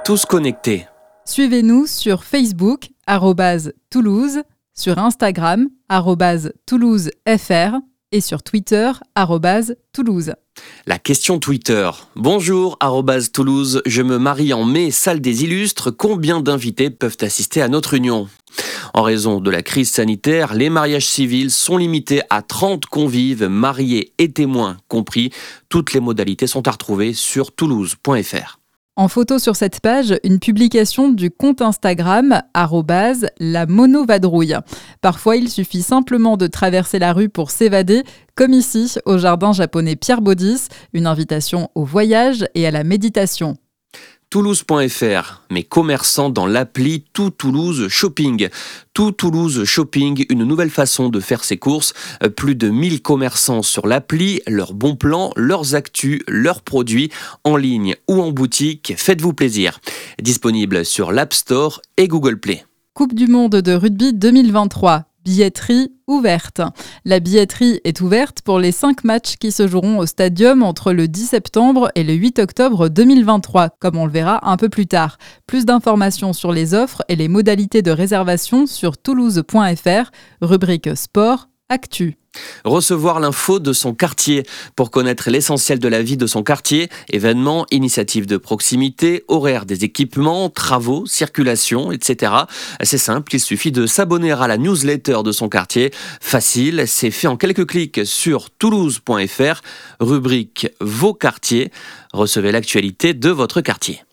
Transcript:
Tous connectés. Suivez-nous sur Facebook, @Toulouse, sur Instagram, @ToulouseFR et sur Twitter, @Toulouse. La question Twitter. Bonjour, @Toulouse, je me marie en mai, salle des illustres. Combien d'invités peuvent assister à notre union ? En raison de la crise sanitaire, les mariages civils sont limités à 30 convives, mariés et témoins compris. Toutes les modalités sont à retrouver sur toulouse.fr. En photo sur cette page, une publication du compte Instagram @lamonovadrouille. Parfois, il suffit simplement de traverser la rue pour s'évader, comme ici au jardin japonais Pierre Baudis, une invitation au voyage et à la méditation. Toulouse.fr, mes commerçants dans l'appli Tout Toulouse Shopping. Tout Toulouse Shopping, une nouvelle façon de faire ses courses. Plus de 1000 commerçants sur l'appli, leurs bons plans, leurs actus, leurs produits, en ligne ou en boutique. Faites-vous plaisir. Disponible sur l'App Store et Google Play. Coupe du monde de rugby 2023. Billetterie ouverte. La billetterie est ouverte pour les 5 matchs qui se joueront au Stadium entre le 10 septembre et le 8 octobre 2023, comme on le verra un peu plus tard. Plus d'informations sur les offres et les modalités de réservation sur toulouse.fr, rubrique Sport, Actu. Recevoir l'info de son quartier pour connaître l'essentiel de la vie de son quartier, événements, initiatives de proximité, horaires des équipements, travaux, circulation, etc. C'est simple, il suffit de s'abonner à la newsletter de son quartier. Facile, c'est fait en quelques clics sur toulouse.fr, rubrique Vos quartiers. Recevez l'actualité de votre quartier.